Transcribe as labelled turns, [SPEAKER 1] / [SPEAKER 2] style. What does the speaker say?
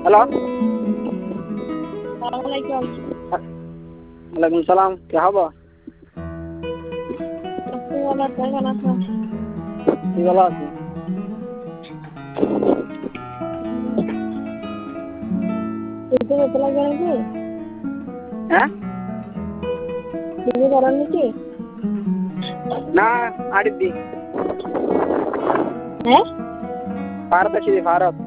[SPEAKER 1] hello
[SPEAKER 2] वालेकुम
[SPEAKER 1] वालेकुम सलाम क्या हवा
[SPEAKER 2] वाला वाला था
[SPEAKER 1] की वाला আছে
[SPEAKER 2] itu betul lagi
[SPEAKER 1] হ্যাঁ
[SPEAKER 2] ini orang ni
[SPEAKER 1] না আড়ি দি
[SPEAKER 2] eh
[SPEAKER 1] ভারত আছে ভারত